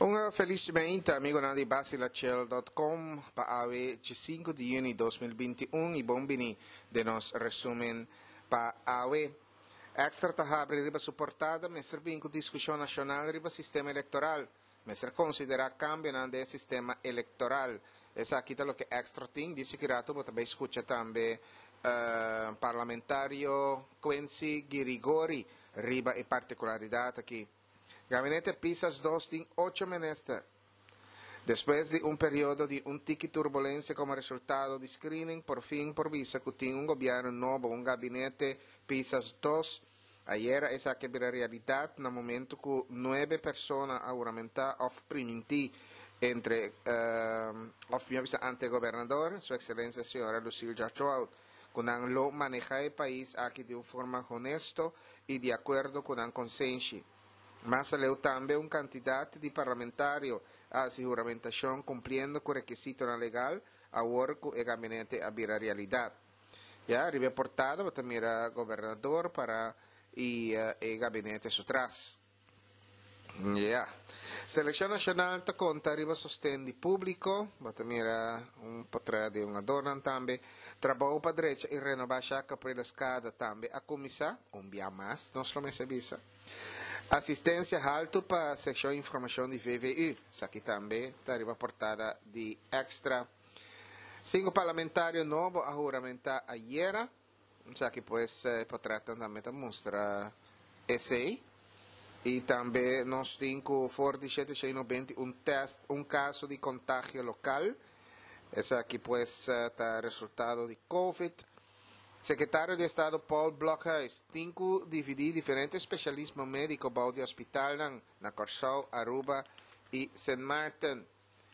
Un felicemente amigo di basilachel.com para ave 5 de junio de 2021 e bombini de nos resumen para ave extra tahabre riba suportada messer vinco discussão nacional riba sistema eleitoral messer considera cambio nel sistema eleitoral essa aqui tá lo que extra thing disse que rato bota bem escuta também parlamentario Quincy Girigori riba e particularidade aqui. Gabinete Pisas 2 tem 8 menester. Después de un periodo de un tiki turbulencia como resultado de screening, por fin por visa que tiene un gobierno nuevo, un gabinete Pisas 2. Ayer esa que era realidad, en el momento que 9 personas aumentaron of priminti entre of mi antegobernador, su excelencia señora Lucille Jachoaut, con lo maneja el país aquí de una forma honesto y de acuerdo con un consenso. Mas leu também um candidato de parlamentário à juramentação cumprindo com o requisito legal, a orco e gabinete a vir a realidade. Já reportado também era governador para e gabinete atrás. Já. Seleção nacional ta conta arriba sostendo público, também era potrà de uma dona também, trabalho para direita e renovar a para a escada também a comissão, mais, não só me sabia. Assistência alto para a secção de informação de VVU, isso aqui também está reportada de extra. 5 parlamentares novos a juramentar ayer, isso aqui pues potrà também mostrar esse e também nós temos for 1790 um caso de contágio local, isso aqui pues está resultado de COVID. Secretário de Estado Paul Blockhuis, cinco dividir diferentes especialismos médicos para o hospital na Corsau, Aruba e St. Martin.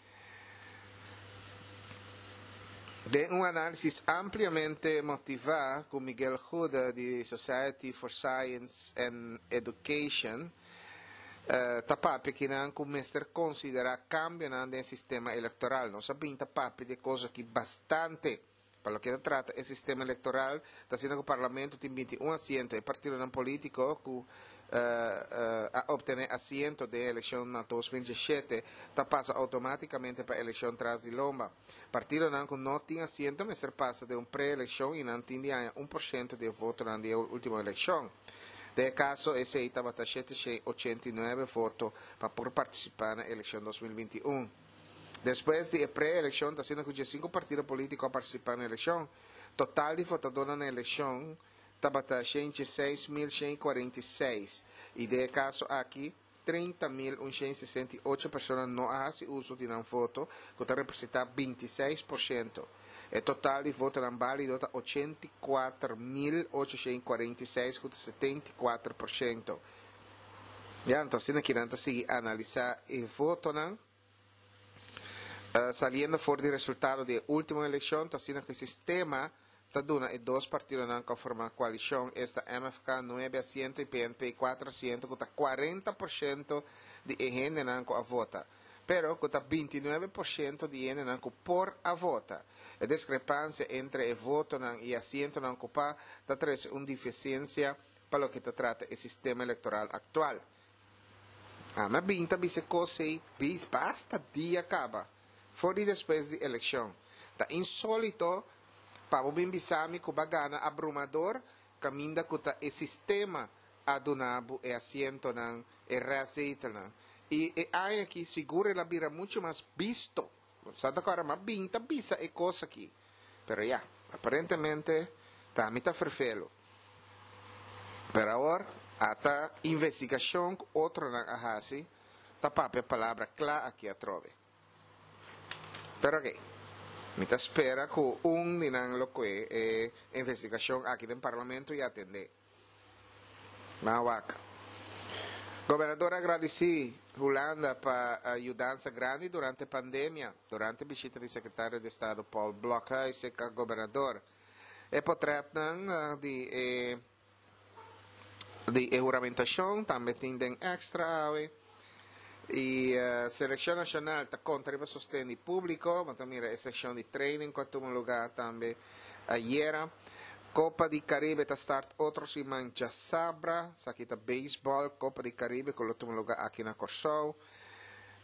De um análise ampliamente motivado com Miguel Juda, de Society for Science and Education, tapapi que não começar a considerar cambio no sistema eleitoral. Nós sabemos tapapi de coisas que bastante para lo que se trata, el sistema electoral está haciendo que el Parlamento tiene 21 asientos y el partido no político que a obtener asientos de elección en 2017 pasa automáticamente para elección tras de lomba. Partido no tiene asiento, me pasa de un preelección y no tiene 1% de voto en la última elección. De caso, ese estaba 789 votos para por participar en la elección 2021. Después de la pre-elección, está haciendo que 5 partidos políticos participan en la elección. Total de votadores en la elección estaba 106.146. Y de caso aquí, 30.168 personas no hacen uso de un voto, que representa 26%. El total de votos eran válidos 84.846, con 74%. Ya, entonces, aquí vamos a analizar el voto, saliendo fuera del resultado de la última elección, está haciendo que el sistema está dando y 2 partidos que forman coalición, esta MFK 9 asientos y PNP 4 asientos, con 40% de gente a vota, pero con 29% de gente por a vota. La discrepancia entre el voto y asiento ocupado está una deficiencia para lo que se trata el sistema electoral actual. Mas binta bise così, basta dia acaba. Fora depois da eleição. Está insólito para o bimbisami que bagana abrumador caminha com o sistema adunabo e assento não e reaceita não. E aí aqui segura la bira muito mais visto. Sabe agora mas binta bisa é coisa aqui. Pero ya, aparentemente está muito ferfelo. Pero agora a investigação outro na ahasi tá papel palavra clara aqui a trove. Pero que, me espera que lo que investigación aquí en el Parlamento y atender. Mawak. Gobernador agradeci Holanda para ayudanza grande durante la pandemia, durante la visita del secretario de Estado Paul Blockhuis e gobernador. E potretan de juramentación, también tienen extra. E Seleção Nacional está contra o sosteno público, mas também a seção de training, que tomou lugar também ayer. Copa de Caribe está start outro semana já sabra, aqui está beisebol, Copa de Caribe, que tomou lugar aqui na Corsau.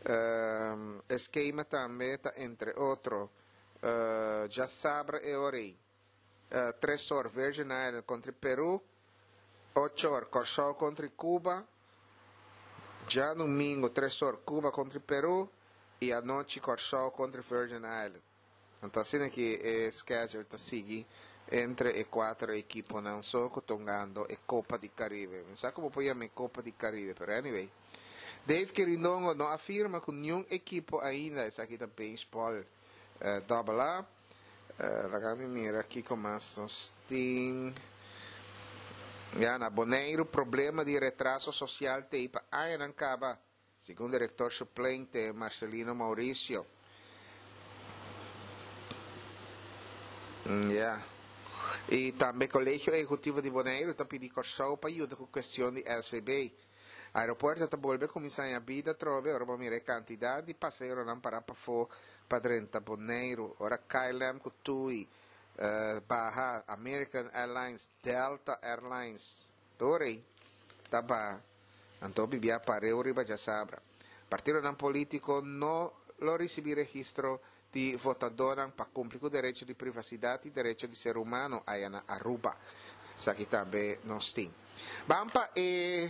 esquema também, entre outros, já Sabra e Orei. 3 horas Virgin Island contra Peru, 8 horas Corsol contra Cuba, já domingo 3 horas Cuba contra Peru e à noite Corsol contra Virgin Island. Então assim que o schedule está seguindo entre e 4 equipes não só tongando e Copa do Caribe. Não sei como põe a Copa do Caribe, mas anyway. Dave Quirindongo não afirma que nenhum equipo ainda, isso aqui também baseball AA. Lagami mira aqui como tem na Bonaire, problema de retraso social teipa ainda acaba, segundo o diretor suplente Marcelino Mauricio. E também o Colégio Executivo de Bonaire está pedindo show para ajudar com a questão de SVB. O aeroporto está voltando a começar a vida, trove, ora vamos ver a quantidade de passageiros não parar para fora. Padrenta Bonaire, ora KLM Kutui, Baja, American Airlines, Delta Airlines, Torei, Taba, Anto Bibia Pareu, Riba Sabra. Partido não político não lo recebi registro de votador para cumprir com o direito de privacidade e direito de ser humano aí na Aruba. Isso aqui também nós temos. Vamos para a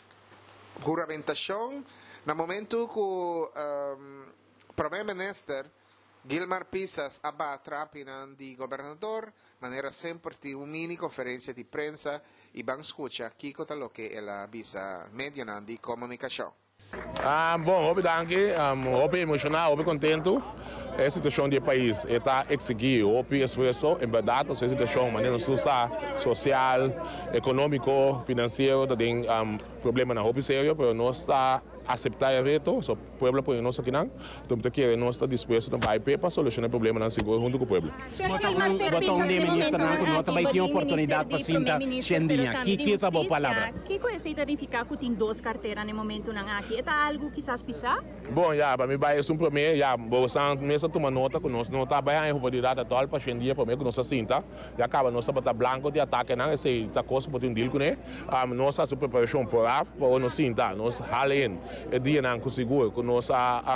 juramentação, no momento que o Primeiro-Ministro Guilmar Pisas abatra de governador, maneira sempre de uma mini conferência de prensa e vamos escutar aqui o que ela avisa medio de comunicação. Bom, eu emocionado, eu contente. A situação do país está exigir o esforço, em verdade, a situação maneira social, econômico, financeiro, tem problema na roupa sério, mas nós está aceitar o reto, o povo por nós aqui não, então que nós está disposto a para solucionar o problema na seguro junto com o povo. Botão de ministro não nós também tem oportunidade para sentar Xendinha. Que está boa palavra? Que coisa significa que tem 2 carteiras no momento não aqui? É algo que quizás pisar? Bom, para mim vai ser primeiro, você mesmo toma nota que nós não está bem a oportunidade atual para Xendinha para mim que nós sinta, já acaba nós está branco de ataque não, esse está coisa para um deal com ele, nós a preparação para nós sinta, nós halen e dia não conseguiu que nós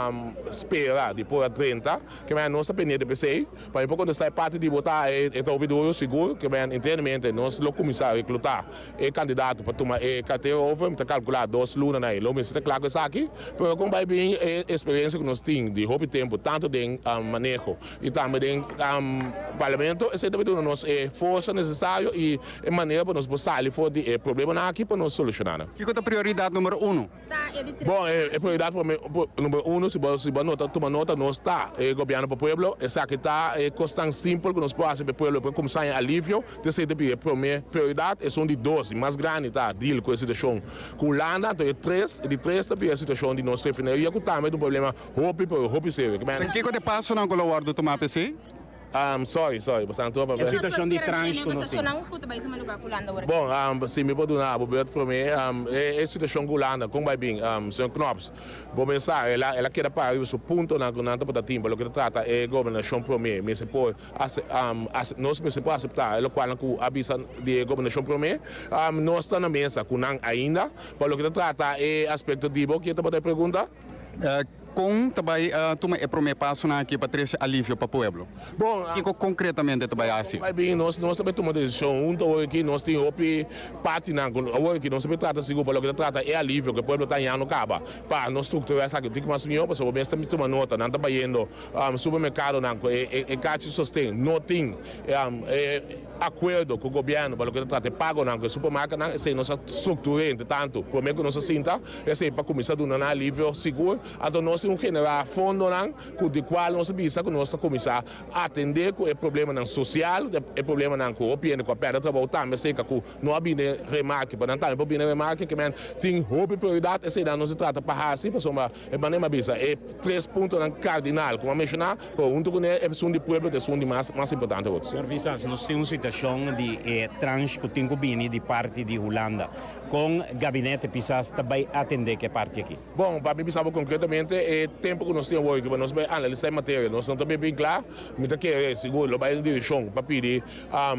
espera depois de 30 que nós está pendente de PC para quando está parte de votar está ouvido seguro que internamente nós lo começar a recrutar o candidato para tomar carteira over está calcular 2 lunas aí lo mesmo claro que isso aqui mas como vai bem a experiência que nós temos de hobby tempo tanto de manejo e também de parlamento esse também nós força necessário e maneira para nós passar fora de problema aqui para nós solucionar. Que é a prioridade número 1? Bom, a prioridade número 1, se você toma nota, nós está o governo para o povo, essa aqui está questão simples que nós podemos fazer para o povo para começar a alívio, terceira prioridade é de 12, mais grande está deal com a situação com Holanda, então de 3 também a situação de nossa refineria, que também é um problema roupa sério. Que é passo não colocar do tomar PC? Sorry, bastante tropa. A situação de trânsito não sei. Bom, se me pode dar, vou para mim, a situação com Holanda, como vai bem, Sr. Knops, vou pensar, ela quer para o ponto na conanta para tempo, o que trata é a governação para mim, mas se pode, nós se pode aceitar, o qual avisa de governação para mim, nós estamos na mesa com ainda, para o que trata é aspecto de que você pode perguntar? Com também toma o primeiro passo aqui para trazer alívio para o povo. Bom, que concretamente trabalhar assim? Vai bem, nós também tomamos decisão junto aqui, nós temos parte na que nós também trata seguro para o que trata é alívio que o povo está indo acaba para nós estruturar essa que tem mais melhor para o mesmo toma nota, não está indo supermercado não é caixa sustém, não tem acordo com o governo para o que trata pago não que o supermercado não é nossa estrutura tanto por meio que nós sinta é para começar a dar alívio seguro então nós temos que generar fundo com o qual nós visa que nós começar a atender com o problema social o problema com o opinião com a perda de trabalho também sei que não há bem remarque para não ter bem remarque que tem roupa prioridade esse não se trata para assim para uma maneira visa é 3 pontos cardinal como mencionar para junto com a visão de povo é o mais importante. Senhor Visas, nós temos uma situação de transcutting bem de parte de Holanda com gabinete Pisas também atender que parte aqui. Bom, para mim pensava concretamente é tempo que nós temos hoje, que nós vamos analisar a matéria, nós não estamos bem claro, mas que é seguro, vai em direção para pedir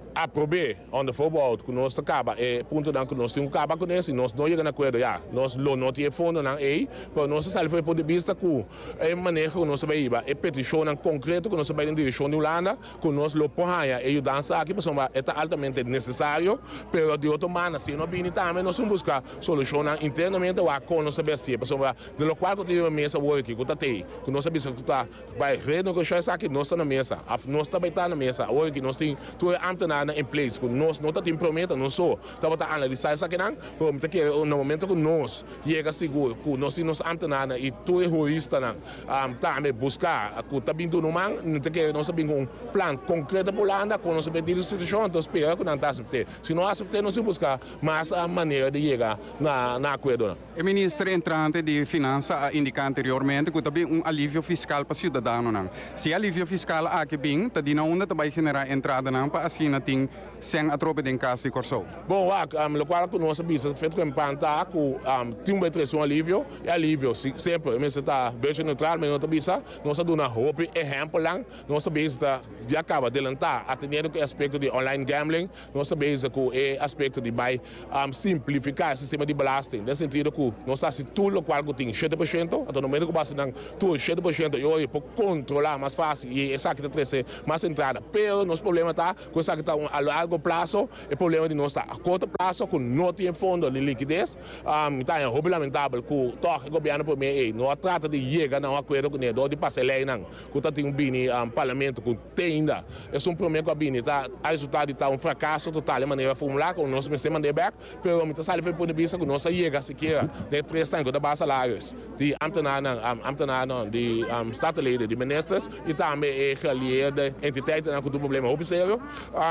aprobé onde voorbouwt que nós acaba ponto dan que nós temos acaba com isso nós não chegamos a acordo já nós não temos fundo não para nós sair foi ponto de vista que é maneira que nós vai ir é petição concreta que nós vai em direção de Holanda que nós lo porraia e dança aqui pessoal é altamente necessário pero de outra maneira se não bem também nós vamos buscar solução internamente ou com nós saber se pessoal de lo qual que tive mesa work que tá tem que nós sabemos que tá vai renegociar isso aqui nós está na mesa nós também está na mesa work nós tem tu antena em place, que nós não estamos prometendo, não só, estamos a analisar isso aqui, porque no momento que nós chega seguro, que nós temos antena e tu é egoísta, também buscar, que está vindo no man, nós temos um plano concreto para Holanda, que nós temos a instituição, então espera que não está aceitando. Se não aceitar, nós vamos buscar mais a maneira de chegar na acordo. O ministro entrante de Finanças indicou anteriormente que também alívio fiscal para cidadãos. Se alívio fiscal aqui bem, está dando onde vai generar entrada para assim sem a tropa de casa de Corsou. Bom, o qual que nós sabemos, feito que empanta, que tem uma pressão alívio, e alívio, sempre, mas está bem neutral, mas nós sabemos, nós damos uma roupa, exemplo lá, nós sabemos que já acaba de adelantar, atendendo o aspecto de online gambling, nós sabemos que o aspecto de vai simplificar o sistema de belasting, no sentido que nós sabemos tudo o qual que tem 7%, até no momento que basta tudo 7%, e hoje, para controlar mais fácil, e essa que tem mais entrada, pero nosso problema está, com essa que está a largo prazo, o problema de nós está a curto prazo, que não tem fundo de liquidez, está é lamentável que o governo por meio não trata de chegar a um acordo com ele, de passar lei não, que está tem bini parlamento que tem ainda, é problema com a bini, tá, a resultado está fracasso total de maneira formular, com nós me mandei back, pero muitas salas foi por vista que nós chega sequer de 3 anos de base salários, de ambtenaar de statenleden, de ministers, e também geallieerde entiteiten que do problema observam,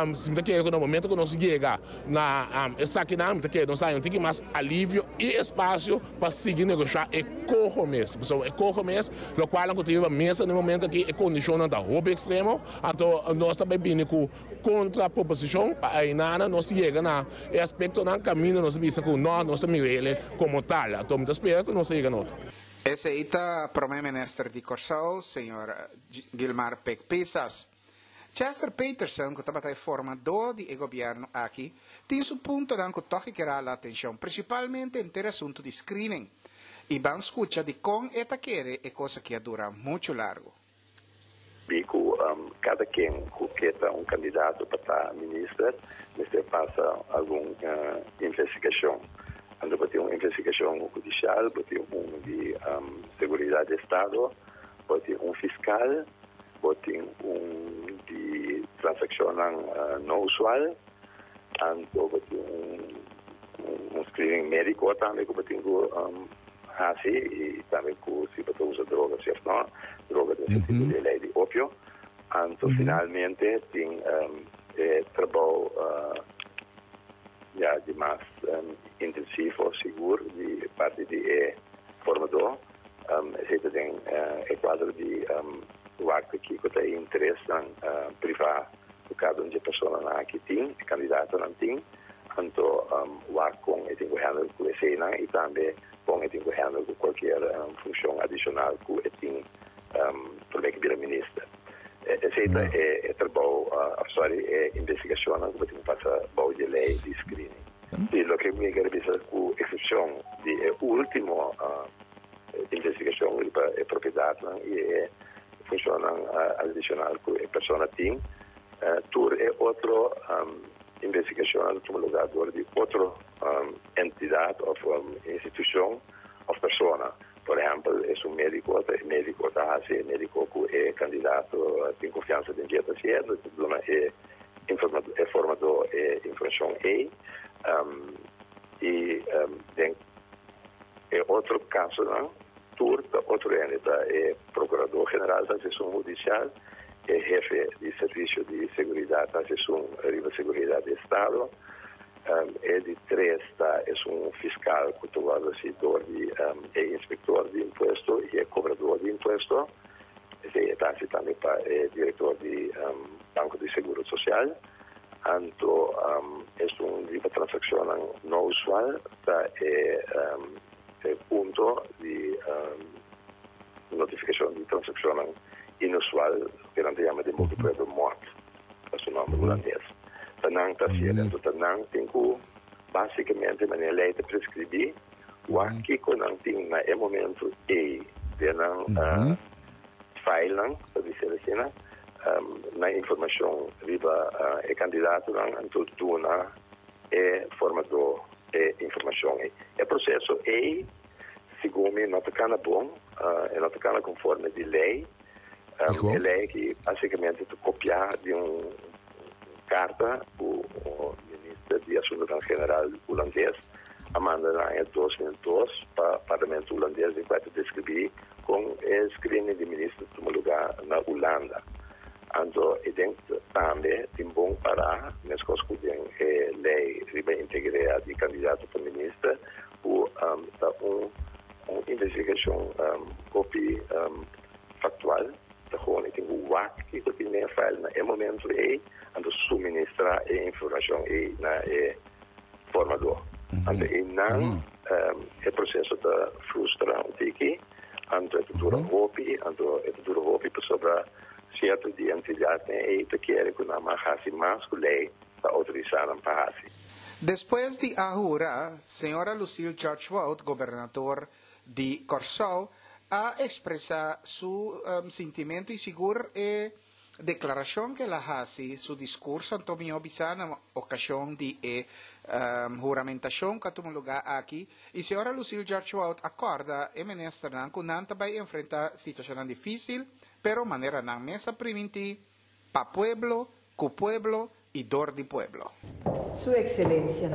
no momento que nós chegamos na essa aqui não, porque nós temos mais alívio e espaço para seguir negociar e correr mesmo. Pessoal, é correr mesmo, o qual nós tivemos mesa no momento aqui é condição da roupa extremo, então nós também vimos com contra a proposição, aí nada nós chegamos na aspecto na caminho nós vimos que nós temos ele como tal, então nós esperamos que nós chegamos. Esse é o primeiro-ministro de Corsou, senhor Guilmar Pec-Pisas. Chester Peterson, que estava formador do governo aqui, tem seu ponto que toca que a atenção, principalmente em assunto de screening. E vamos escutar de como esta quer é coisa que dura muito largo. Bico, cada quem que quer um candidato para estar ministro, você passa alguma investigação. Quando tem uma investigação judicial, tem de segurança de Estado, tem fiscal, tem de transação não usual, tem screening médico também, que tem e também se você usa droga, certo? Não? Droga do sentido de lei de ópio. Então, finalmente, tem trabalho de mais intensivo, seguro, de parte de formador. Você tem quadro de o acto que tem interesse em privar o cada uma pessoa que tem, candidato não tem, então o acto com ele tem que handle com a cena e também com ele tem que handle com qualquer função adicional que ele tem para que vira ministro. Essa é trabalho, é investigação que tem que passar baú de lei de screening. E o que me quer dizer com exceção de última investigação é propriedade e é função adicional que a pessoa tem. Tur é outra investigação no lugar de outra entidade ou instituição ou pessoa. Por exemplo, é médico que é candidato, tem confiança de dieta certa, é formador, é informação é outro caso, não? Outro entidade é procurador-geral da Assessão Judicial, é chefe de Serviço de Seguridade da Assessão de Seguridade do Estado, é de 3, é fiscal, é inspector de imposto e é cobrador de imposto, é também é diretor de Banco de Seguro Social, então é uma transação não usual, é ponto de notificação de transação inusual, que não se chama de multiplier morte, é o nome holandês. tanang tasir então tanang tenho basicamente maneira lei de prescrever o aqui com não tem na momento e de não file não para dizer assim na informação riba é candidato não então tu na é formador é informação é processo é segundo não tá bom é não tá conforme de lei é lei que basicamente tu copiar de carta o ministro de Assuntos General holandês Amanda em 2002 para o Parlamento holandês em que descrevi com o screening de ministro de lugar na Holanda. Então, eu tenho também tem bom para nas coisas que tem lei riba integrada de candidato para ministro o uma investigação copy factual da gewoon tem o WAC que tem na file na momento então suministrar a informação na formador. Então, não é processo de frustração que então é dura hopi sobre certo de entidade que quer que não mais que lei para autorizar a fazer. Después de ahora, señora Lucille George Wout, gobernador de Curaçao, ha expresado su sentimiento y seguro declaración que la hace, su discurso en Tomio Bisana, en ocasión de juramentación que tuvo lugar aquí, y señora Lucille George Wout acorda que Nanta va a enfrentar situación difícil, pero manera na mesa primitiva, pa pueblo, cu pueblo y dor de pueblo. Su Excelencia,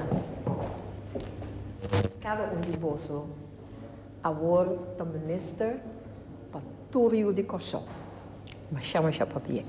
cada de vosotros, agora o ministro para Túrio de Curaçao. Mas chama papel.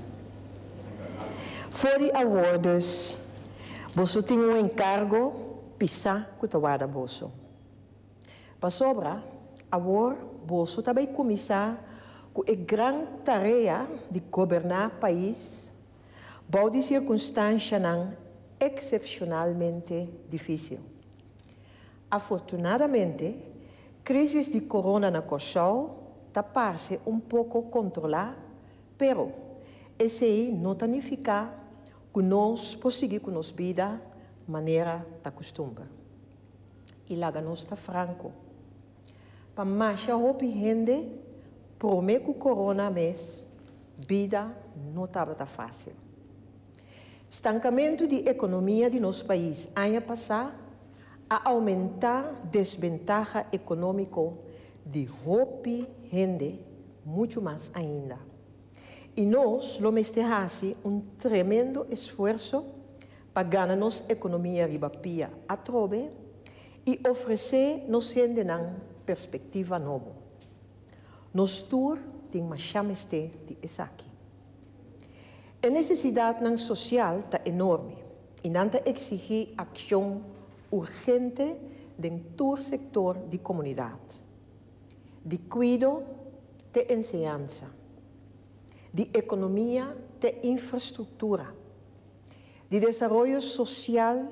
Fora awardos, você tem encargo pisar que tu guarda bolso. Para sobra, agora você também começar com a grande tarefa de governar o país, por de circunstância excepcionalmente difícil. Afortunadamente, a crise de corona na Curaçao está parece pouco controlada, pero esse não significa que nós conseguimos com nossa vida maneira da costume. E lá nós está franco. Para mais a gente promete que o corona mês vida não estava fácil. Estancamento de economia de nosso país ano passado a aumentar desvantagem econômica de roupa gente muito mais ainda. E nós, lomestehasi, tremendo esforço para ganhar nossa economia ribapia a trobe e oferecer nos gente uma perspectiva nova. Nos tour tem uma chameste de esaqui. A necessidade social está enorme e não exige ação urgente dentro do setor de comunidade, de cuidado, de ensinança, de economia, de infraestrutura, de desenvolvimento social,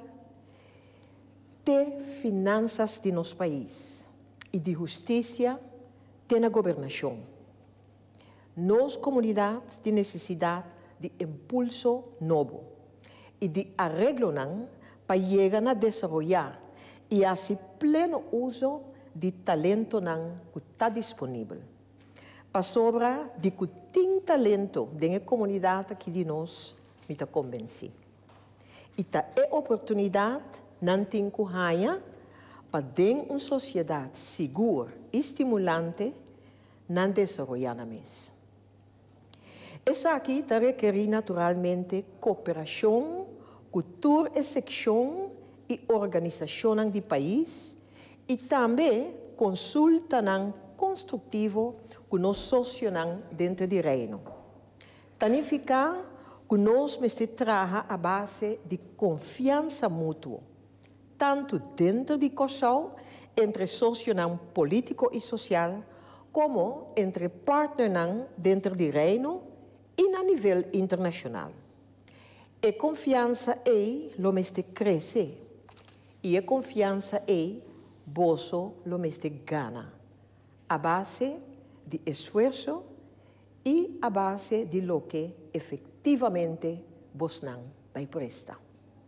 de finanças de nosso país e de justiça na governação. Nossa comunidade tem necessidade de impulso novo e de arreglo para chegar a desenvolver e assim pleno uso de talento que está disponível. Para sobra de que tem talento na comunidade que de nós me está convencido. E tá é oportunidade não tem que ganhar para ter uma sociedade segura e estimulante não desenvolver na mesa. Essa aqui está requerir naturalmente cooperação, cultura e secção e organização do país e também consulta construtiva com nós socios dentro do reino. Significa que nós precisamos trabalhar a base de confiança mútua, tanto dentro de Curaçao, entre socios político e social, como entre partners dentro do reino e a nível internacional. A confiança lo meste cresce e a confiança bolso lo meste gana, a base de esforço e a base de lo que efetivamente vos não vai prestar.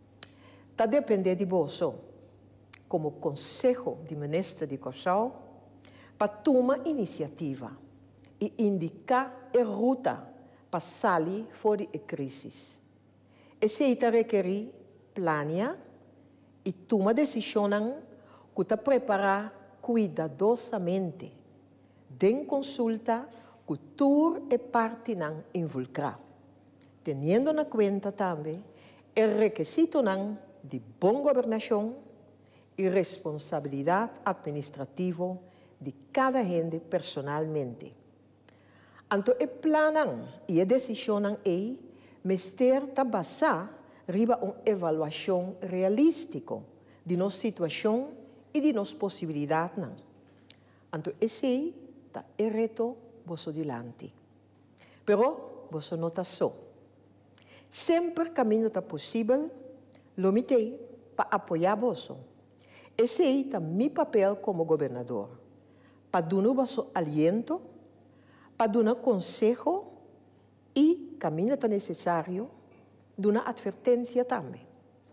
está depender de bolso, como Conselho de Ministros de Corsão, para tomar iniciativa e indicar a ruta para sair fora da crise. Esse está requerir planear e tomar decisões que está preparar cuidadosamente, de consulta com toda a parte involucrada, tendo na conta também o requisito de boa governação e responsabilidade administrativa de cada gente personalmente. Então, o plano e a decisão é mester está basado riba uma avaliação realística de nossa situação e de nossas possibilidades. Então, esse é o reto vosso dilante. Pero, vosso nota só. Sempre caminho está possível, lo mitei para apoiar vosso. Esse é meu papel como governador, para dar vosso aliento, para dar conselho e, caminho está necessário, dar advertência também.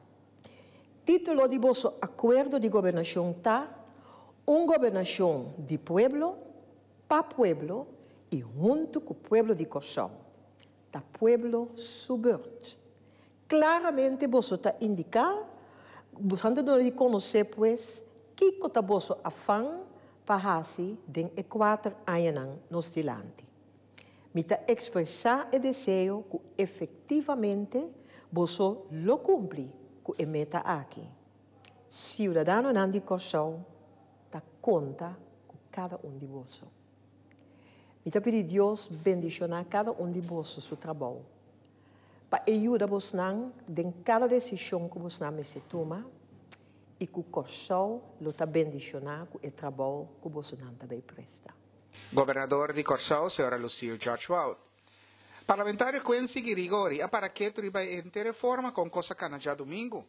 Título de vosso acordo de governação está governação de pueblo, para pueblo e junto com o pueblo de Corsão, da pueblo subverte. Claramente vosso está indicar, buscando de conhecer, pues, que está vosso afã para assim den 4 anos nos dilante. Me está expressar o desejo que efetivamente vosso lo cumpre com a meta aqui. Cidadano de Corsão está conta com cada de vosso. Me está pedindo Deus bendicionar cada de vosso seu trabalho. Para ajudar vos em cada decisão que vos se toma e que o Corsão lo está bendicionar com o trabalho que vos também presta. Governador de Corsão, senhora Lucille George Wout. Parlamentário Quincy Girigori, a para que triba em reforma com coisa cana já domingo.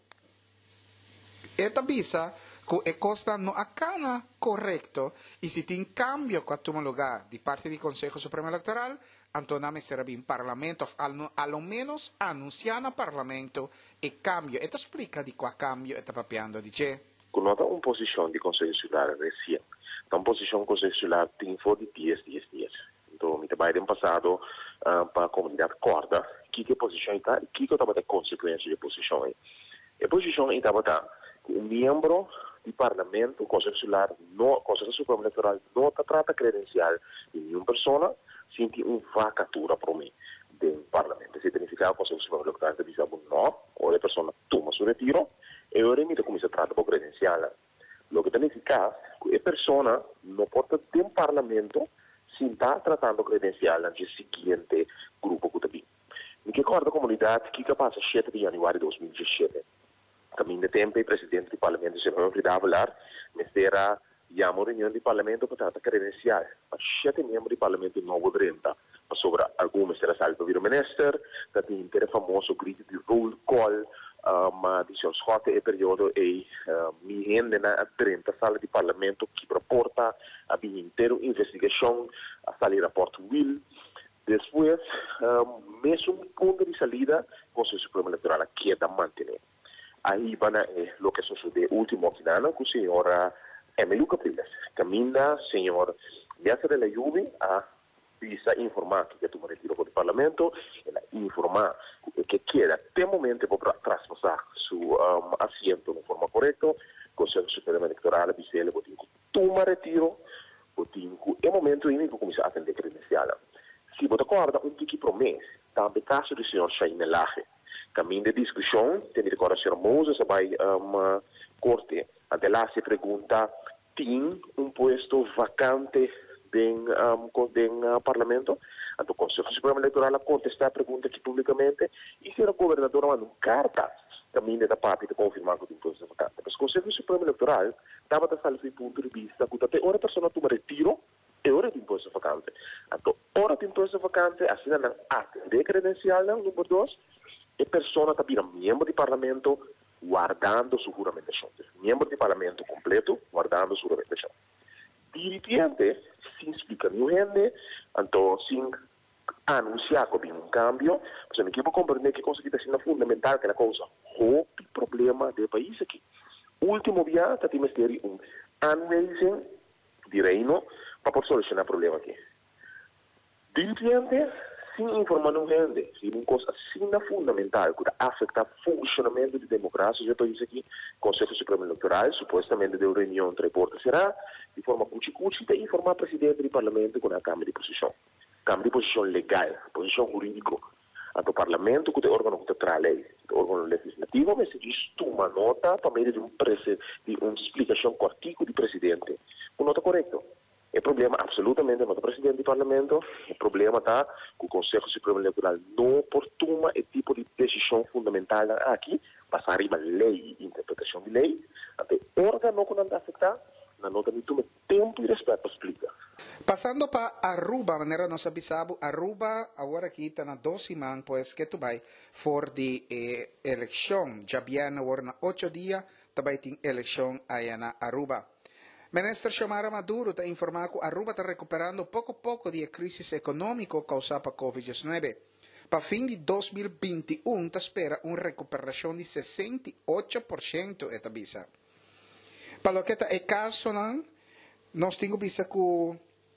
Eta bisa que a costa não acana correto e se tem cambio que toma lugar de parte do Conselho Supremo Eleitoral, Antoname será bem parlamento, ao menos anunciar no parlamento e cambio. Eta explica de qual cambio está papiando de che? Nota uma posição de Conselho Supremo recente. Uma posição do Conselho Supremo tem for de 10 dias. Então, me trabalhei no passado para a comunidade corda, que posição está e que estava a consequência de posição. A posição estava que um membro do parlamento, o Conselho Supremo Eleitoral, não trata credencial de nenhuma pessoa, sente uma vacatura para mim do parlamento. Isso significa que o Conselho Supremo Eleitoral diz não, ou a pessoa toma seu retiro, e agora me começa a tratar por credencial. O que significa que a pessoa não pode ter um parlamento sem estar tratando credencial no seguinte grupo que está bem. Me recordo a comunidade que passa 7 de janeiro de 2017. Caminho de tempo, o presidente do parlamento, se não vai falar, mas terá uma reunião do parlamento para tratar credencial. Para 7 membros do parlamento não vão renta. Sobre algumas será salvo vir o ministro, tem o famoso grito de roll call, mas diciamo scotte e periodo e mi rende na 30 sala di parlamento che rapporta a intero investigação a sala di rapporto will después mesmo un punto di salida Conselho Supremo Eleitoral queda mantener aí van a lo que sucede último que dano con signora Emilio Capriles caminda signor Biasa della Juve a bisa informar que tu retiro do parlamento e informar que queda até momento para traspassar seu assento de forma correta, o Conselho Supremo Eleitoral bisa botin que toma retiro, botin que é momento em que começa a atender credencial. Se você acorda que promete, também caso do senhor Shaine Laje, caminho de discussão, tem de agora senhor Moses vai corte, até lá se pergunta, tem posto vacante den parlamento, então o Conselho Supremo Eleitoral contestar a pergunta aqui publicamente e se o governador manda uma carta também da parte de confirmar que o imposto é vacante. Mas o Conselho Supremo Eleitoral estava a fazer do ponto de vista que até hora a pessoa toma retiro e hora de imposto é vacante. Então, hora de imposto é vacante, assim não atende credencial, número 2, e a pessoa está virando membro do parlamento guardando sua juramentação. Membro do parlamento completo guardando sua juramentação. Dirigente, se explica nenhum rende, então, sim, anunciar que havia um cambio, mas a equipe compreender que conseguir ser fundamental que é a causa o problema do país aqui. Último dia, temos que ter um fundraising de reino para poder solucionar o problema aqui. Diante, sem informar não rende, se uma coisa assim fundamental que afeta o funcionamento da democracia do país aqui, o Conselho Supremo Eleitoral, supostamente de reunião entre portas será, de forma cuchi-cuchi, de informar o presidente do parlamento com a Câmara de Posição. Câmara de Posição legal, posição jurídica. O parlamento, que é o órgão que traz a lei, o órgão legislativo, mas se diz uma nota para meio de uma explicação com o artigo do presidente. Uma nota correta. O problema absolutamente não é o presidente do parlamento, o problema está que o Conselho Supremo Eleitoral não oportuna esse tipo de decisão fundamental aqui, passar arriba lei, interpretação de lei, até órgão que não está afetado, na nota de toma tempo e respeito para explicar. Passando para Aruba, maneira nós sabemos, Aruba agora aqui está na 2 semanas, pois que tu vai for de eleição, já viene agora na 8 dias, também tem eleição aí na Aruba. Ministro Xiomara Maduro está informando que Aruba está recuperando pouco a pouco da crise econômica causada pela Covid-19. Para fim de 2021, está espera uma recuperação de 68%, esta visa. Para o que está o caso, nós temos visto que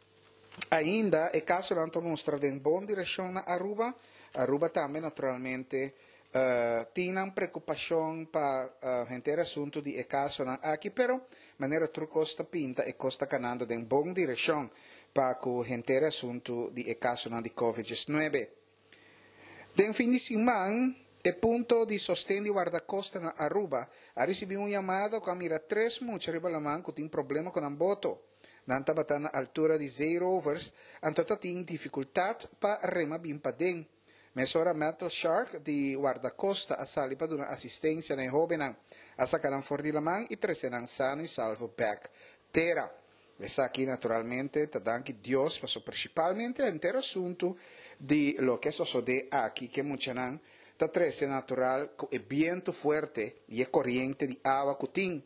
ainda o caso não está mostrando em boa direção na Aruba. Aruba também, naturalmente, tem uma preocupação para o assunto de caso aqui, pero maneira que costa pinta e costa canando em boa direção para que o assunto de caso de Covid-19. De fim de semana, o ponto de sostén de guarda-costa na Aruba ha recebido um chamado com a mira 3 muitos ribalamang que tem problema com o voto. Nanta bata na altura de 0 overs, antota tem dificuldade para rema bem para dentro. Mesora Metal Shark de guarda-costa a sali para dar assistência na jovenang, a sacaran for di lamang e tresenang sano e salvo back terra. Essa aqui, naturalmente, danke Deus, mas principalmente o inteiro assunto de lo que sucede aqui, que muitos não está trece natural, é viento fuerte e é corrente de água que tem.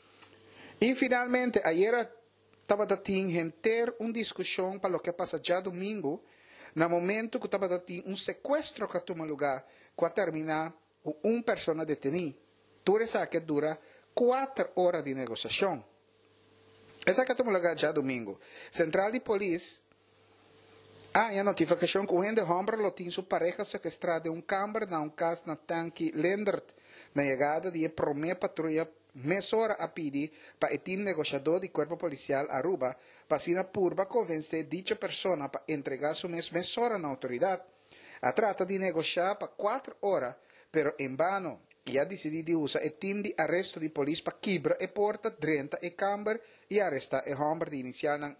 E finalmente, ayer estava tendo uma discussão para o que passa já domingo, no momento que estava tendo sequestro que toma lugar, que terminar com uma pessoa detenida. Tudo isso que dura 4 horas de negociação. Essa que toma lugar já domingo. Central de Polícia, a notificação que o Ende Hombre lo tem sua pareja sequestrada em câmara na caso na tanque Lendert, na chegada de primeira patrulha mesora a pedir para o time negociador do Corpo Policial Aruba para sina purba convencer dicha persona para entregar sua mesora na autoridade. A trata de negociar para 4 horas, pero em vano, e ha decidido usar o time de arresto de polícia para quebrar a porta dentro da câmara e arrestar o homem de inicial na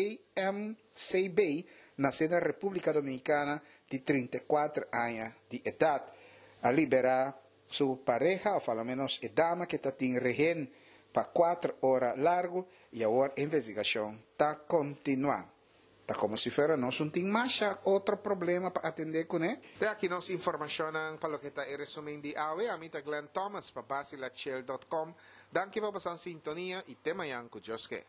YMCB, nascida na República Dominicana, de 34 anos de idade, a liberar sua pareja, ou pelo menos a dama que está em rehén para 4 horas largo, e agora a investigação está continuando. Está como se fosse nós não tem mais outro problema para atender com ele. Até aqui nós informação para o que está em resumo de AWE, a mim Glenn Thomas para basilachel.com. Danke para a sintonia e tema yan com Diyos que.